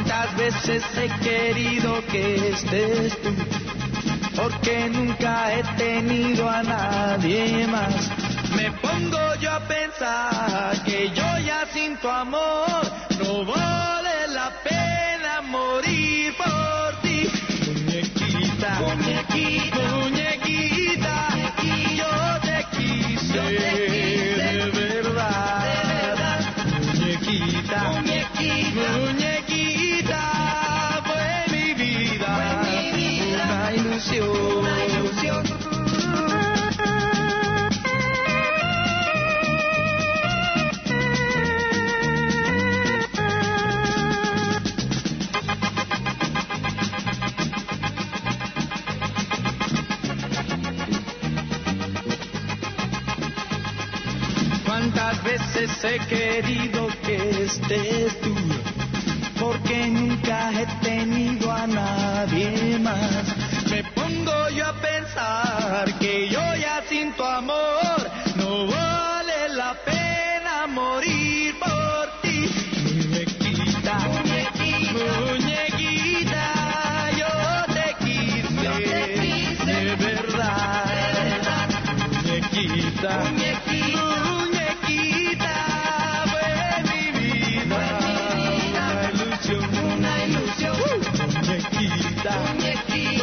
Cuántas veces he querido que estés tú, porque nunca he tenido a nadie más. Me pongo yo a pensar que yo ya sin tu amor no vale la pena morir por ti. Muñequita, muñequita, muñequita, yo te quise de verdad. Muñequita, muñequita, muñequita, fue mi vida, una ilusión, una ilusión. Cuántas veces he querido que estés tú, porque nunca he tenido a nadie más. Me pongo yo a pensar que yo ya sin tu amor no vale la pena morir por ti. Muñequita, muñequita, muñequita, yo te quise de verdad. Muñequita, muñequita. Una ilusión, muñequita, muñequita.